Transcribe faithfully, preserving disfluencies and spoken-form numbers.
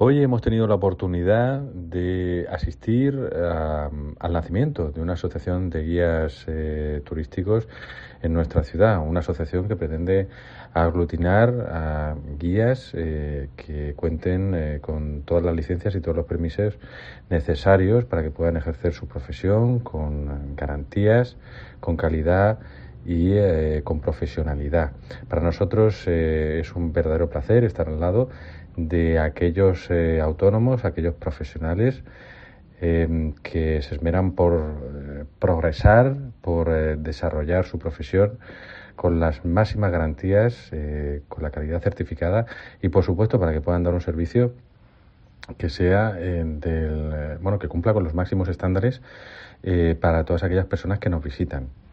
Hoy hemos tenido la oportunidad de asistir a- al nacimiento de una asociación de guías eh, turísticos en nuestra ciudad, una asociación que pretende aglutinar a guías eh, que cuenten eh, con todas las licencias y todos los permisos necesarios para que puedan ejercer su profesión con garantías, con calidad y eh, con profesionalidad. Para nosotros eh, es un verdadero placer estar al lado de aquellos eh, autónomos, aquellos profesionales eh, que se esmeran por eh, progresar, por eh, desarrollar su profesión con las máximas garantías, eh, con la calidad certificada y, por supuesto, para que puedan dar un servicio que sea eh, del, eh, bueno, que cumpla con los máximos estándares eh, para todas aquellas personas que nos visitan.